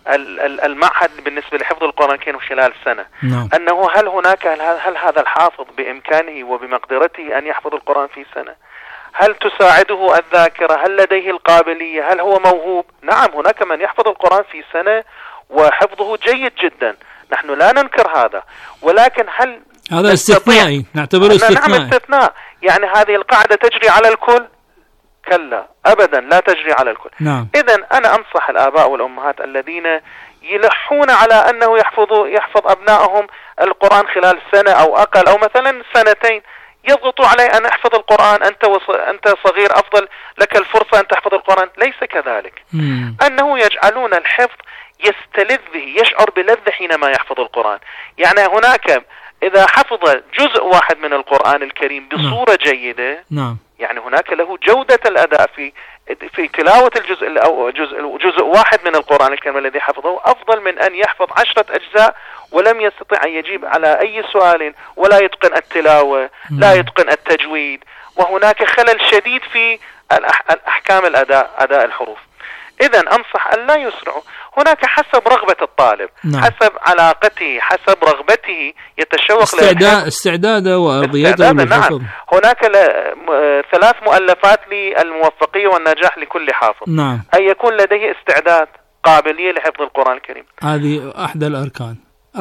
المعهد بالنسبة لحفظ القرآن الكريم خلال سنة. نعم. أنه هل هذا الحافظ بإمكانه وبمقدرته أن يحفظ القرآن في سنة؟ هل تساعده الذاكرة؟ هل لديه القابلية؟ هل هو موهوب؟ نعم، هناك من يحفظ القرآن في سنة وحفظه جيد جدا، نحن لا ننكر هذا، ولكن هل هذا استثنائي؟ نعتبره استثنائي. نعم استثناء. يعني هذه القاعدة تجري على الكل؟ كلا أبدا، لا تجري على الكل. نعم. إذن أنا أنصح الآباء والأمهات الذين يلحون على أنه يحفظ أبنائهم القرآن خلال سنة أو أقل أو مثلا سنتين، يضغطوا عليه أن احفظ القرآن، أنت صغير أفضل لك الفرصة أن تحفظ القرآن. ليس كذلك. أنه يجعلون الحفظ يستلذ به، يشعر بلذة حينما يحفظ القرآن. يعني هناك إذا حفظ جزء واحد من القرآن الكريم بصورة جيدة، نعم، يعني هناك له جودة الأداء في تلاوة الجزء أو جزء واحد من القرآن الكريم الذي حفظه، أفضل من أن يحفظ 10 أجزاء ولم يستطع أن يجيب على أي سؤال، ولا يتقن التلاوة، لا يتقن التجويد، وهناك خلل شديد في الأحكام أداء الحروف. إذن أنصح أن لا يسرعوا. هناك حسب رغبة الطالب، نعم، حسب علاقته، حسب رغبته، يتشوق استعداده وأرضيته للحفظ. نعم. هناك 3 مؤلفات للموفقية والنجاح لكل حافظ. نعم. أن يكون لديه استعداد، قابلية لحفظ القرآن الكريم. هذه أحد الأركان.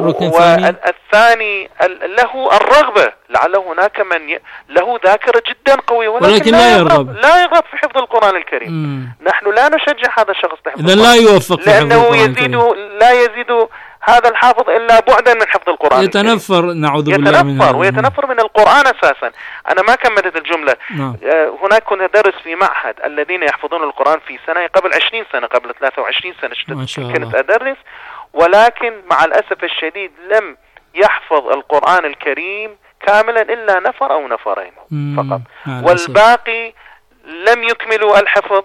والثاني له الرغبة، لعل هناك من له ذاكرة جدا قوية ولكن لا يرغب في حفظ القرآن الكريم. نحن لا نشجع هذا الشخص لحفظ القرآن، لا يوفق، لأنه لا يزيد هذا الحافظ إلا بعدا من حفظ القرآن، يتنفر، نعوذ بالله من هذا، ويتنفر من القرآن أساسا. أنا ما كملت الجملة. هناك كنت أدرس في معهد الذين يحفظون القرآن في سنة قبل 20 سنة، قبل 23 سنة كنت أدرس، ولكن مع الأسف الشديد لم يحفظ القرآن الكريم كاملا إلا نفر أو نفرين فقط، والباقي لم يكملوا الحفظ.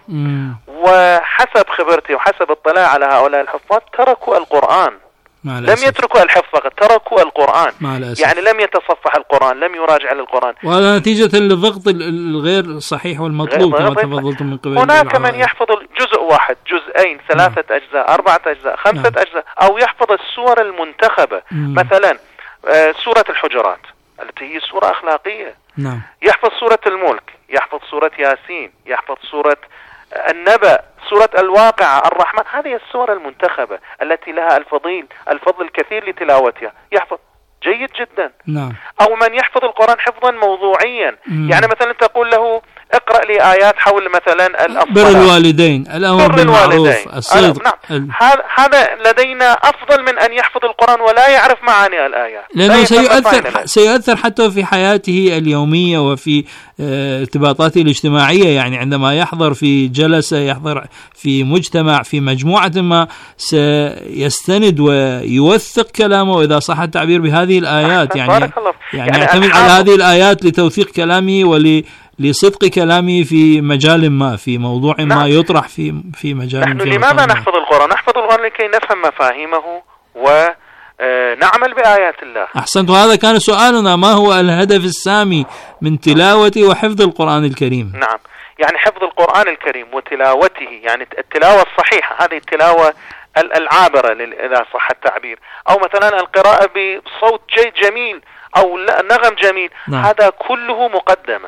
وحسب خبرتي وحسب اطلاع على هؤلاء الحفاظ تركوا القرآن، لم يتركوا الحفظ فقط، تركوا القرآن، يعني لم يتصفح القرآن، لم يراجع القرآن، وهذا نتيجة للضغط الغير صحيح والمطلوب كما تفضلتم من قبل. هناك من يحفظ جزء واحد، جزئين، 3 أجزاء، 4 أجزاء، 5 أجزاء، أو يحفظ السور المنتخبة. مثلا سورة الحجرات التي هي سورة أخلاقية، يحفظ سورة الملك، يحفظ سورة ياسين، يحفظ سورة النبأ، سورة الواقعة، الرحمن. هذه السور المنتخبة التي لها الفضل الكثير لتلاوتها، يحفظ جيد جدا. أو من يحفظ القرآن حفظا موضوعيا، يعني مثلا تقول له اقرأ لي آيات حول مثلا بر الوالدين، الأمر بالمعروف، الصدق. نعم. هذا لدينا أفضل من أن يحفظ القرآن ولا يعرف معاني الآيات، لأنه سيؤثر حتى في حياته اليومية وفي ارتباطاته الاجتماعية. يعني عندما يحضر في جلسة، يحضر في مجتمع، في مجموعة ما، سيستند ويوثق كلامه إذا صح التعبير بهذه الآيات. يعني يعتمد على هذه الآيات لتوثيق كلامه لصدق كلامي في مجال ما، في موضوع ما يطرح في مجال. نحن لماذا نحفظ القرآن؟ نحفظ القرآن لكي نفهم مفاهيمه ونعمل بآيات الله. أحسنت. وهذا كان سؤالنا، ما هو الهدف السامي من تلاوة وحفظ القرآن الكريم؟ نعم، يعني حفظ القرآن الكريم وتلاوته، يعني التلاوة الصحيحة، هذه التلاوة العابرة إذا صح التعبير، أو مثلا القراءة بصوت جميل أو نغم جميل. هذا كله مقدمة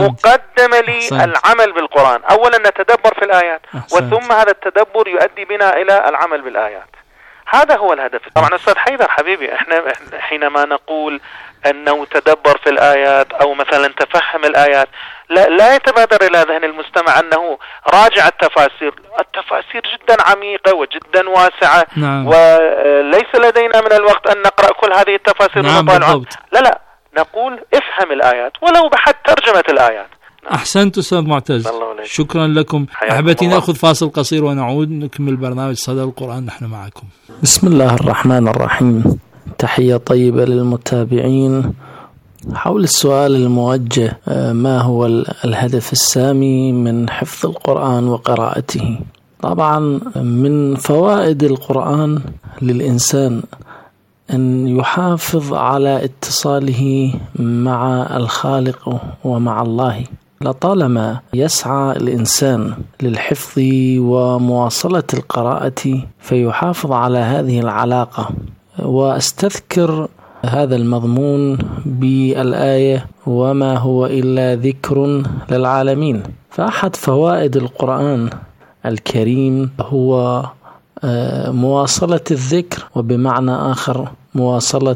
للعمل بالقرآن. أولا نتدبر في الآيات، وثم هذا التدبر يؤدي بنا إلى العمل بالآيات. هذا هو الهدف. طبعا أستاذ حيدر حبيبي، احنا حينما نقول أنه تدبر في الآيات أو مثلا تفهم الآيات، لا يتبادر إلى ذهن المستمع أنه راجع التفاسير جدا عميقة وجدا واسعة. وليس لدينا من الوقت أن نقرأ كل هذه التفاسير. لا، نقول افهم الآيات ولو بحد ترجمة الآيات. أحسنت أستاذ معتز، شكرا لكم. أحبتي نأخذ فاصل قصير ونعود نكمل برنامج صدى القرآن، نحن معكم. بسم الله الرحمن الرحيم. تحية طيبة للمتابعين. حول السؤال الموجه، ما هو الهدف السامي من حفظ القرآن وقراءته؟ طبعا من فوائد القرآن للإنسان أن يحافظ على اتصاله مع الخالق ومع الله، لطالما يسعى الإنسان للحفظ ومواصلة القراءة فيحافظ على هذه العلاقة. وأستذكر هذا المضمون بالآية وما هو إلا ذكر للعالمين. فأحد فوائد القرآن الكريم هو مواصلة الذكر، وبمعنى آخر مواصلة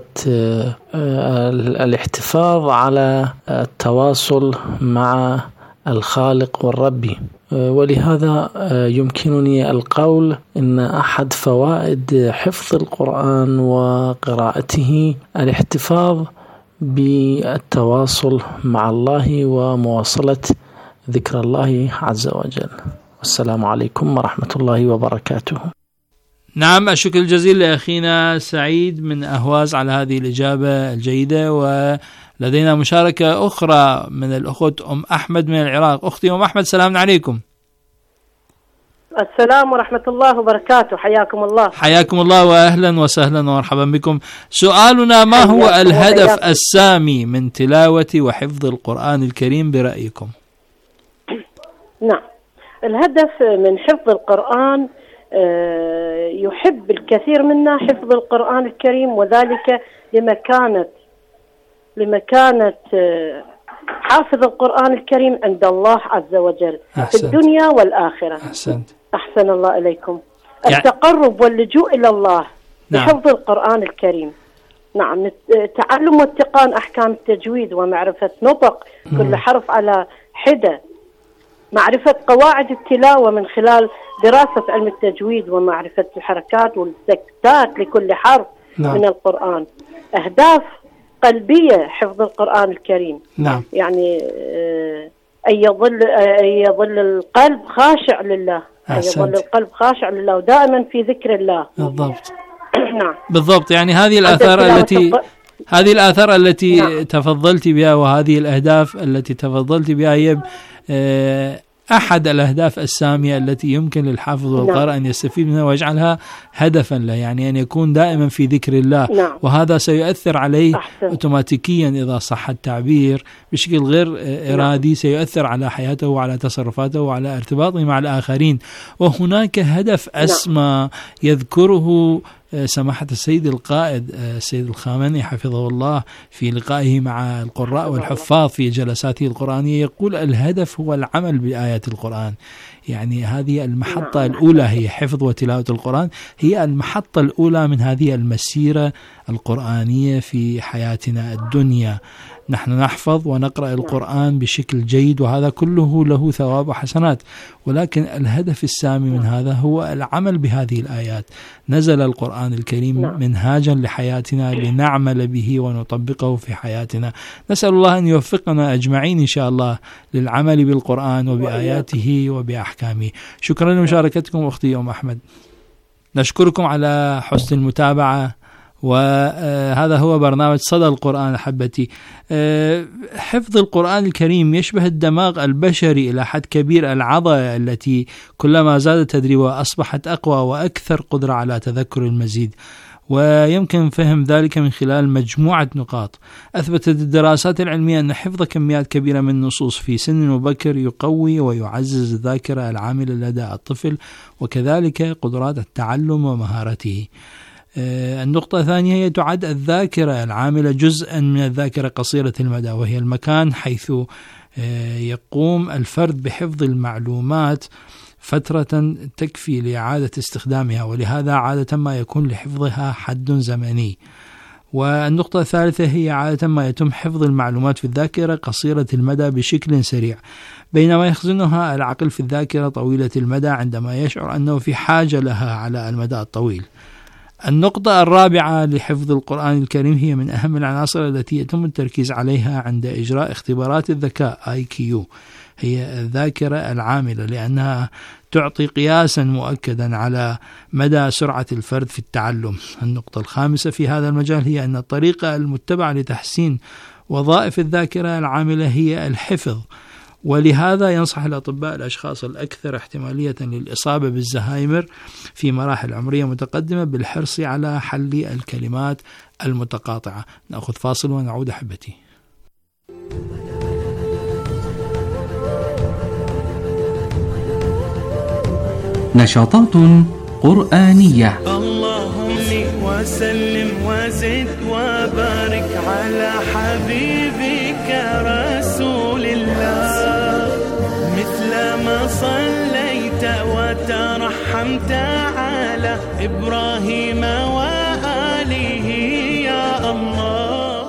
الاحتفاظ على التواصل مع الخالق والرب. ولهذا يمكنني القول إن أحد فوائد حفظ القرآن وقراءته الاحتفاظ بالتواصل مع الله ومواصلة ذكر الله عز وجل. والسلام عليكم ورحمة الله وبركاته. نعم، الشكر الجزيل لأخينا سعيد من أهواز على هذه الإجابة الجيدة. ولدينا مشاركة أخرى من الأخت أم أحمد من العراق. أختي أم أحمد، سلام عليكم. السلام ورحمة الله وبركاته، حياكم الله. حياكم الله وأهلا وسهلا ومرحبا بكم. سؤالنا: ما هو الهدف السامي من تلاوة وحفظ القرآن الكريم برأيكم؟ نعم، الهدف من حفظ القرآن يحب الكثير منا حفظ القرآن الكريم، وذلك لمكانة حافظ القرآن الكريم عند الله عز وجل في الدنيا والآخرة. أحسن الله إليكم. التقرب واللجوء إلى الله بحفظ القرآن الكريم. نعم، تعلم واتقان أحكام التجويد ومعرفة نطق كل حرف على حدة، معرفة قواعد التلاوة من خلال دراسة علم التجويد ومعرفة الحركات والسكتات لكل حرف من القرآن. أهداف قلبية حفظ القرآن الكريم. نعم. يعني أن يظل القلب خاشع لله، أن يظل القلب خاشع لله ودائما في ذكر الله. بالضبط. نعم بالضبط. يعني هذه الآثار التي نعم. تفضلت بها، وهذه الأهداف التي تفضلت بها هي أحد الأهداف السامية التي يمكن للحافظ والقارئ أن يستفيد منها ويجعلها هدفا له، يعني أن يكون دائما في ذكر الله. وهذا سيؤثر عليه أوتوماتيكيا إذا صح التعبير بشكل غير إرادي، سيؤثر على حياته وعلى تصرفاته وعلى ارتباطه مع الآخرين. وهناك هدف أسمى يذكره سماحة السيد القائد السيد الخامنئي حفظه الله في لقائه مع القراء والحفاظ في جلساته القرآنية، يقول الهدف هو العمل بآيات القرآن. يعني هذه المحطة الأولى، هي حفظ وتلاوة القرآن، هي المحطة الأولى من هذه المسيرة القرآنية في حياتنا الدنيا. نحن نحفظ ونقرأ القرآن بشكل جيد، وهذا كله له ثواب وحسنات، ولكن الهدف السامي من هذا هو العمل بهذه الآيات. نزل القرآن الكريم منهاجا لحياتنا لنعمل به ونطبقه في حياتنا. نسأل الله أن يوفقنا أجمعين إن شاء الله للعمل بالقرآن وبآياته وبأحكامه. شكرا لمشاركتكم أختي أم أحمد، نشكركم على حسن المتابعة. وهذا هو برنامج صدى القرآن. أحبتي، حفظ القرآن الكريم يشبه الدماغ البشري إلى حد كبير، العضلة التي كلما زاد تدريبها أصبحت أقوى وأكثر قدرة على تذكر المزيد. ويمكن فهم ذلك من خلال مجموعة نقاط. أثبتت الدراسات العلمية أن حفظ كميات كبيرة من النصوص في سن مبكر يقوي ويعزز الذاكرة العاملة لدى الطفل، وكذلك قدرات التعلم ومهارته. النقطة الثانية هي تعد الذاكرة العاملة جزءا من الذاكرة قصيرة المدى، وهي المكان حيث يقوم الفرد بحفظ المعلومات فترة تكفي لإعادة استخدامها، ولهذا عادة ما يكون لحفظها حد زمني. والنقطة الثالثة هي عادة ما يتم حفظ المعلومات في الذاكرة قصيرة المدى بشكل سريع، بينما يخزنها العقل في الذاكرة طويلة المدى عندما يشعر أنه في حاجة لها على المدى الطويل. النقطة الرابعة لحفظ القرآن الكريم هي من أهم العناصر التي يتم التركيز عليها عند إجراء اختبارات الذكاء IQ، هي الذاكرة العاملة، لأنها تعطي قياسا مؤكدا على مدى سرعة الفرد في التعلم. النقطة الخامسة في هذا المجال هي أن الطريقة المتبعة لتحسين وظائف الذاكرة العاملة هي الحفظ، ولهذا ينصح الأطباء الأشخاص الأكثر احتمالية للإصابة بالزهايمر في مراحل عمرية متقدمة بالحرص على حل الكلمات المتقاطعة. نأخذ فاصل ونعود أحبتي. نشاطات قرآنية. اللهم وسلم وزد وبارك على حبيبك رسول الله، مثل ما صليت وترحمت على إبراهيم وآله يا الله.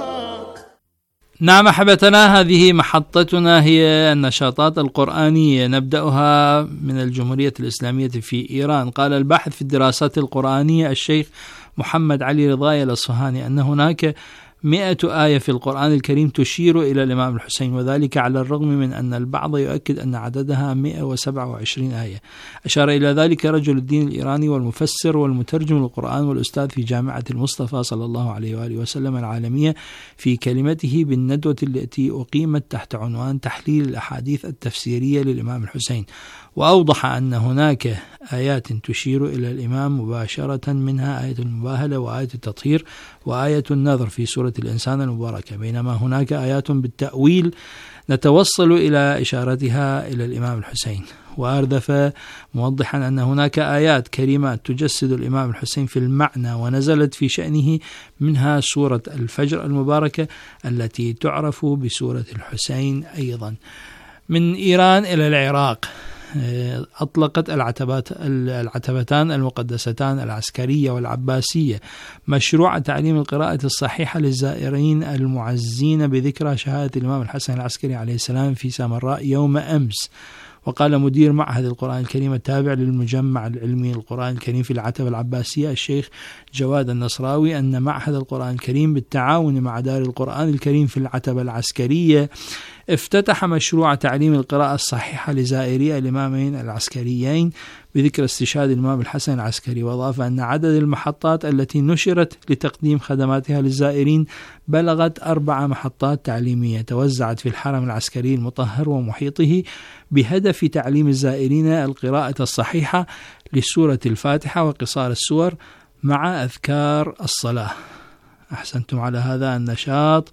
نعم أحبتنا، هذه محطتنا هي النشاطات القرآنية، نبدأها من الجمهورية الإسلامية في إيران. قال الباحث في الدراسات القرآنية الشيخ محمد علي رضاي الأصفهاني أن هناك 100 آية في القرآن الكريم تشير إلى الإمام الحسين، وذلك على الرغم من أن البعض يؤكد أن عددها 127 آية. أشار إلى ذلك رجل الدين الإيراني والمفسر والمترجم للقرآن والأستاذ في جامعة المصطفى صلى الله عليه وآله وسلم العالمية في كلمته بالندوة التي أقيمت تحت عنوان تحليل الأحاديث التفسيرية للإمام الحسين، وأوضح أن هناك آيات تشير إلى الإمام مباشرة، منها آية المباهلة وآية التطهير وآية النذر في سورة الإنسان المباركة، بينما هناك آيات بالتأويل نتوصل إلى إشارتها إلى الإمام الحسين. وأردف موضحا أن هناك آيات كريمات تجسد الإمام الحسين في المعنى ونزلت في شأنه، منها سورة الفجر المباركة التي تعرف بسورة الحسين أيضا. من إيران إلى العراق، أطلقت العتبتان المقدستان العسكرية والعباسية مشروع تعليم القراءة الصحيحة للزائرين المعزين بذكرى شهادة الإمام الحسن العسكري عليه السلام في سامراء يوم أمس. وقال مدير معهد القرآن الكريم التابع للمجمع العلمي للقرآن الكريم في العتبة العباسية الشيخ جواد النصراوي أن معهد القرآن الكريم بالتعاون مع دار القرآن الكريم في العتبة العسكرية افتتح مشروع تعليم القراءة الصحيحة لزائري الإمامين العسكريين بذكر استشهاد الإمام الحسن العسكري. وأضاف أن عدد المحطات التي نشرت لتقديم خدماتها للزائرين بلغت 4 محطات تعليمية توزعت في الحرم العسكري المطهر ومحيطه بهدف تعليم الزائرين القراءة الصحيحة لسورة الفاتحة وقصار السور مع أذكار الصلاة. أحسنتم على هذا النشاط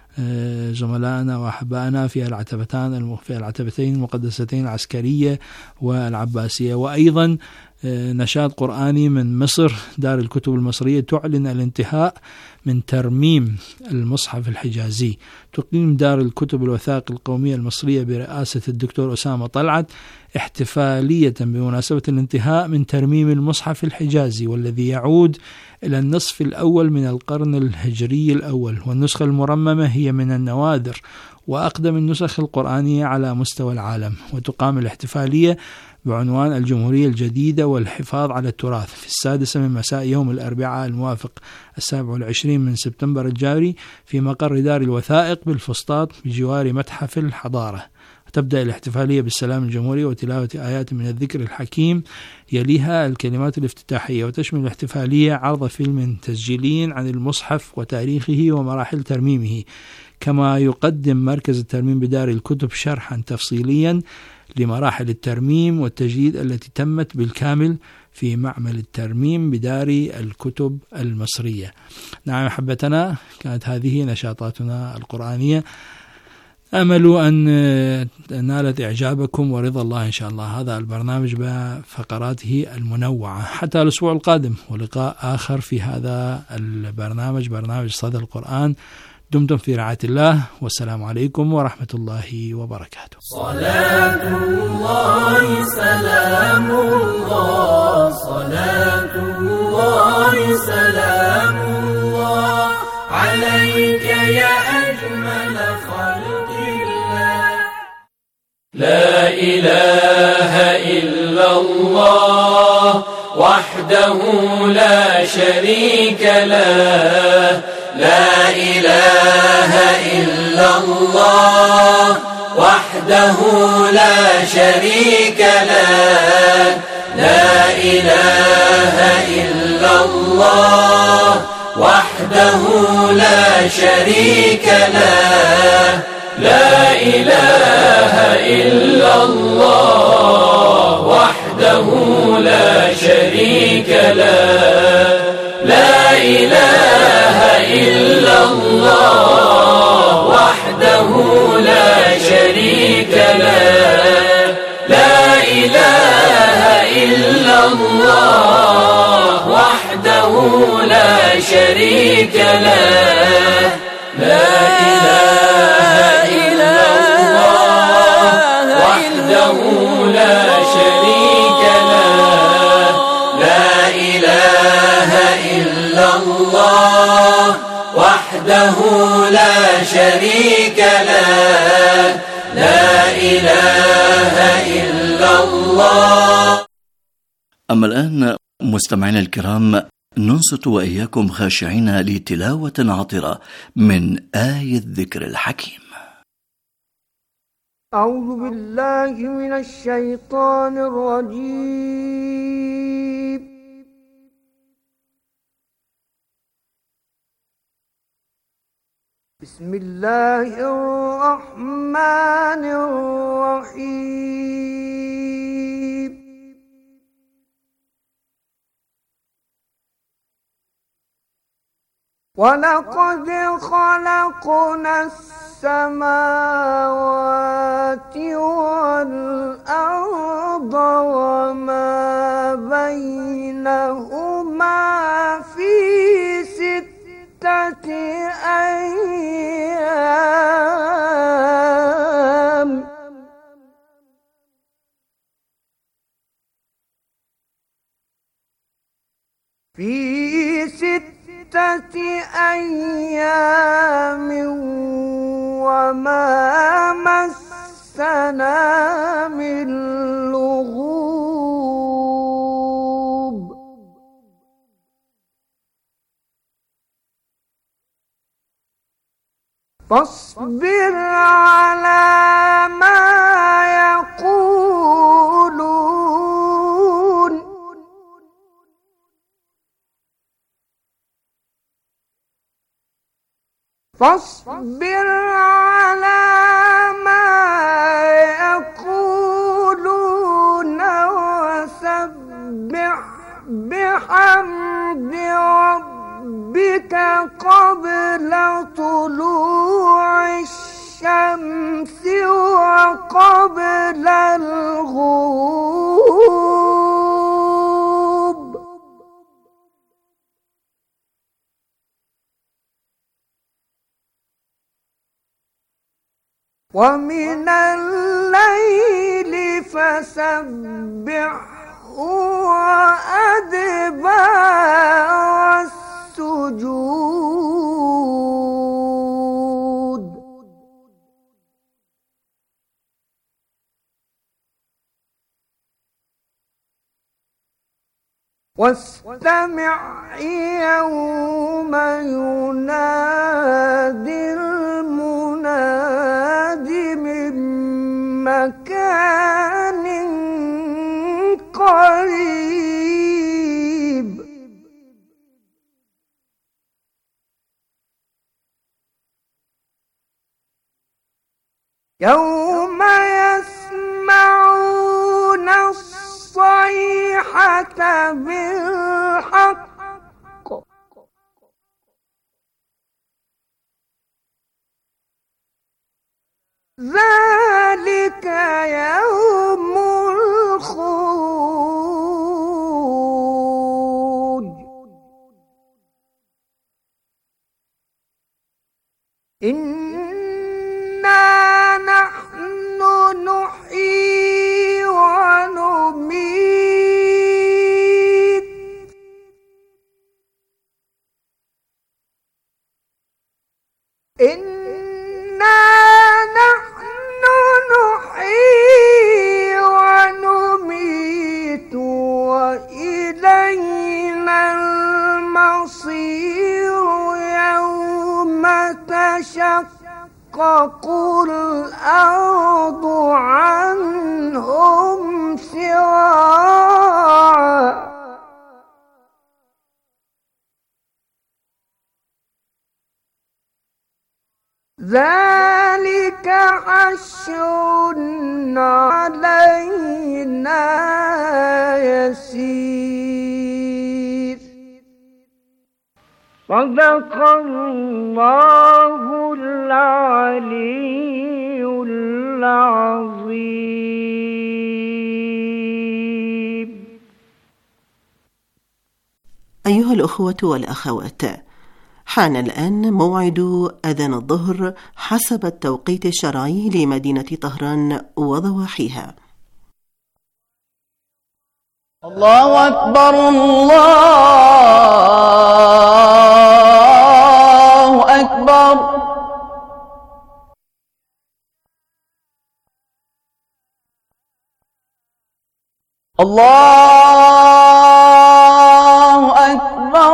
زملائنا وأحبائنا في العتبتين المقدستين العسكرية والعباسية. وأيضا نشاط قرآني من مصر، دار الكتب المصرية تعلن الانتهاء من ترميم المصحف الحجازي. تقيم دار الكتب الوثائق القومية المصرية برئاسة الدكتور أسامة طلعت احتفالية بمناسبة الانتهاء من ترميم المصحف الحجازي، والذي يعود إلى النصف الأول من القرن الهجري الأول، والنسخة المرممة هي من النوادر وأقدم النسخ القرآنية على مستوى العالم. وتقام الاحتفالية بعنوان الجمهورية الجديدة والحفاظ على التراث في 6 من مساء يوم الأربعاء الموافق 27 من سبتمبر الجاري في مقر دار الوثائق بالفسطاط بجوار متحف الحضارة. تبدأ الاحتفالية بالسلام الجمهوري وتلاوة آيات من الذكر الحكيم، يليها الكلمات الافتتاحية. وتشمل الاحتفالية عرض فيلم تسجيلي عن المصحف وتاريخه ومراحل ترميمه، كما يقدم مركز الترميم بدار الكتب شرحا تفصيليا لمراحل الترميم والتجديد التي تمت بالكامل في معمل الترميم بدار الكتب المصرية. نعم أحبتنا، كانت هذه نشاطاتنا القرآنية، أمل أن نالت إعجابكم ورضا الله إن شاء الله. هذا البرنامج بفقراته المنوعة حتى الأسبوع القادم، ولقاء آخر في هذا البرنامج، برنامج صدى القرآن. دمتم في رعاية الله، والسلام عليكم ورحمة الله وبركاته. صلاة الله سلام الله، صلاة الله سلام الله عليك يا أجمل خلق الله. لا إله إلا الله وحده لا شريك له، لا إله إلا الله وحده لا شريك له، لا إله إلا الله وحده لا شريك له، لا إله إلا الله وحده لا شريك له، لا إله إلا الله وحده لا شريك له، لا إله إلا لا شريك له لا إله إلا الله وحده لا شريك له لا إله إلا الله وحده لا شريك له لا إله إلا الله. أما الآن مستمعينا الكرام ننصت وإياكم خاشعين لتلاوة عطرة من آية الذكر الحكيم. أعوذ بالله من الشيطان الرجيم. بسم الله الرحمن الرحيم. ولقد خلقنا السماوات والأرض وما بينهما في 6 أيام وما مسنا من لغوب. فاصبر على ما يقولون فاصبر على ما يقولون وسبح بحمد ربك قبل طلوع الشمس وقبل الغروب. ومن الليل فسبحه وأدبار السجود. واستمع يوم ينادي المناد من مكان قريب. يوم يسمعون الصيحة بالحق ذلك يوم الخروج. إنا نحن نحيي ونميت إنا نحن نحيي ونميت وإلينا المصير. يوم تشقق الأرض عنهم سراعا. ذلك حشر علينا يسير. صدق الله العلي العظيم. أيها أيها الأخوة والأخوات، حان الآن موعد أذان الظهر حسب التوقيت الشرعي لمدينة طهران وضواحيها. الله أكبر الله أكبر. الله أكبر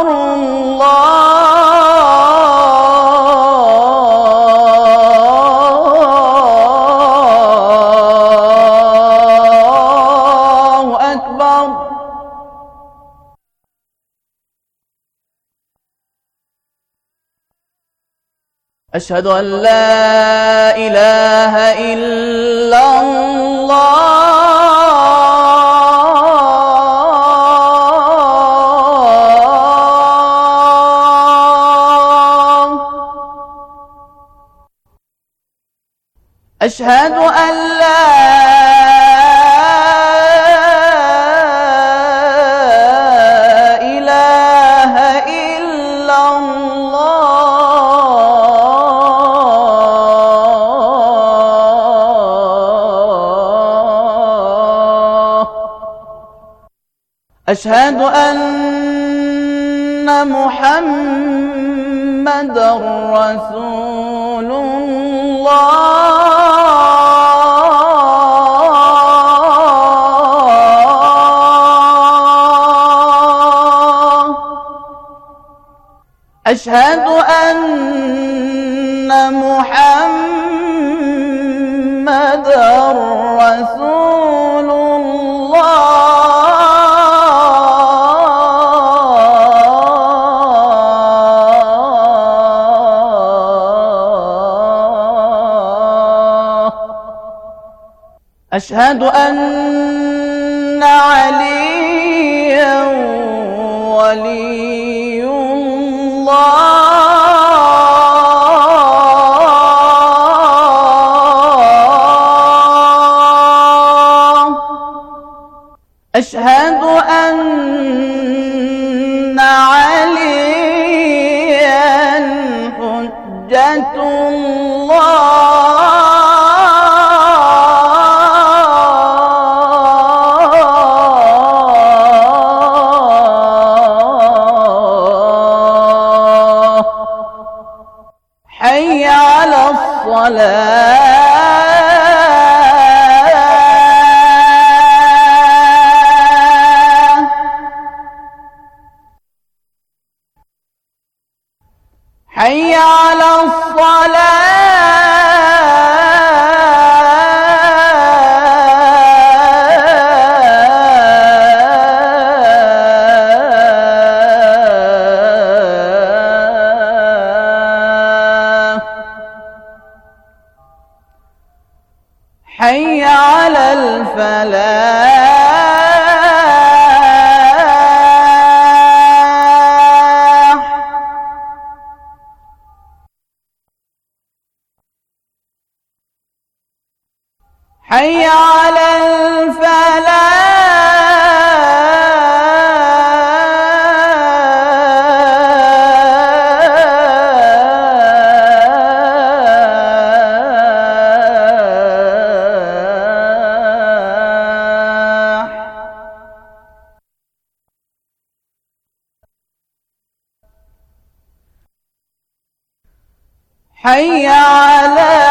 الله أكبر. أشهد أن لا إله إلا الله. أشهد أن لا إله إلا الله. أشهد أن محمدًا رسول الله. أشهد أن محمدًا رسول الله. أشهد أن عليًا ولي الله. أشهد أن عليًا حجة الله. حي على الصلاة. حي على الصلاة. حي على الفلاح. حي على الفلاح. حي على